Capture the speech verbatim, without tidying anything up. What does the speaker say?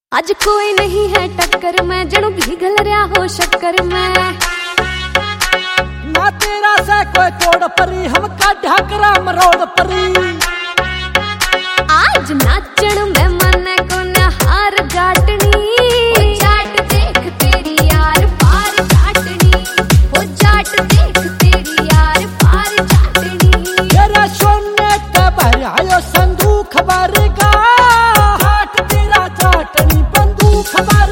आज कोई नहीं है टक्कर में, जणू भीगल रहा हो शक्कर में। ना तेरा से कोई तोड़ परी, हम का ढाकरा मरोड़ परी। आज नाचण में मन को नहार जाटनी, जाट देख तेरी यार पार जाटनी, वो जाट देख तेरी यार पार जाटनी। तेरा सोने ते भरायो संदूक भरगा, जाट तेरा जाटनी बंदूक भर